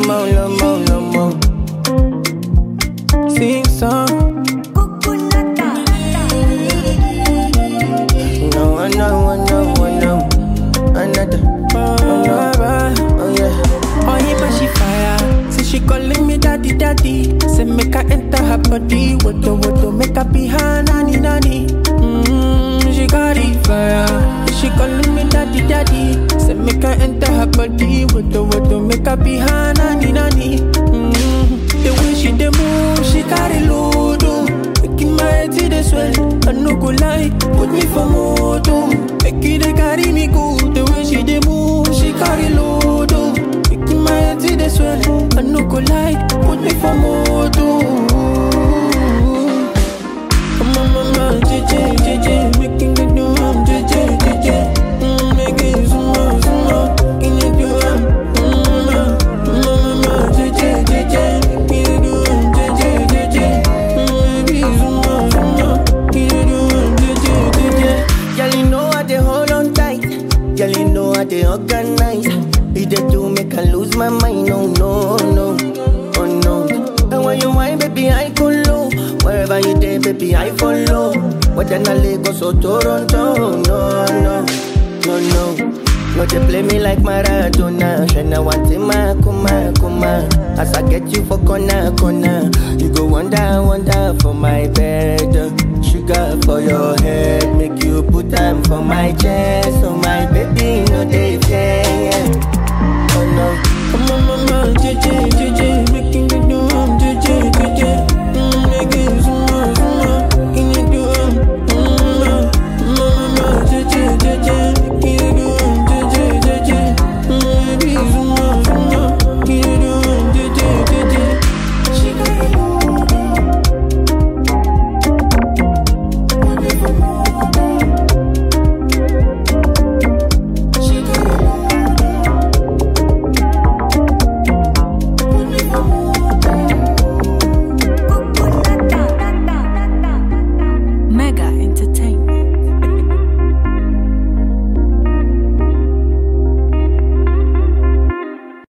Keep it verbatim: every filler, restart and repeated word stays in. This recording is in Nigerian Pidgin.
more, love more, love more. Sing song. No, I know, I know, I know. Another. Oh, oh yeah. Oh, yeah, but she fire. Say she calling me daddy, daddy. Say make her enter her body. Woto, woto, make her be her nanny, nanny. Mmm, she got it fire. She calling me daddy, daddy. Say make her enter her body. Woto, woto, make her be her nanny, nanny. Mmm, the way she dey move, she carry load. Oh. Making my head see the swell. I no go lie, put me for moto. Make it dey carry me go. The way she dey move, she carry load. Oh. Making my head see the swell. I no go lie, put me for moto. Come on, mama, J J, J J, making it do I'm J J, J J. Mm, make it some more, some more, making it do I'm. Mm, mama, J J, J J, making it do I'm J J, J J. Mm, baby, some more, some more, making it do I'm J J, J J. Girl, you know I dey hold on tight. Girl, you know I dey organize. You dey do make I lose my mind. No, no, no, oh no. And when you whine, baby, I go low. Wherever you dey, baby, I follow. Whether na Lagos or Toronto, no, no, no, no. No, they play me like Maradona. Shana want in my kuma, kuma. As I get you for corner, corner. You go wonder, wonder for my bed. Sugar for your head, make you put time for my chest. So my baby, no they fear.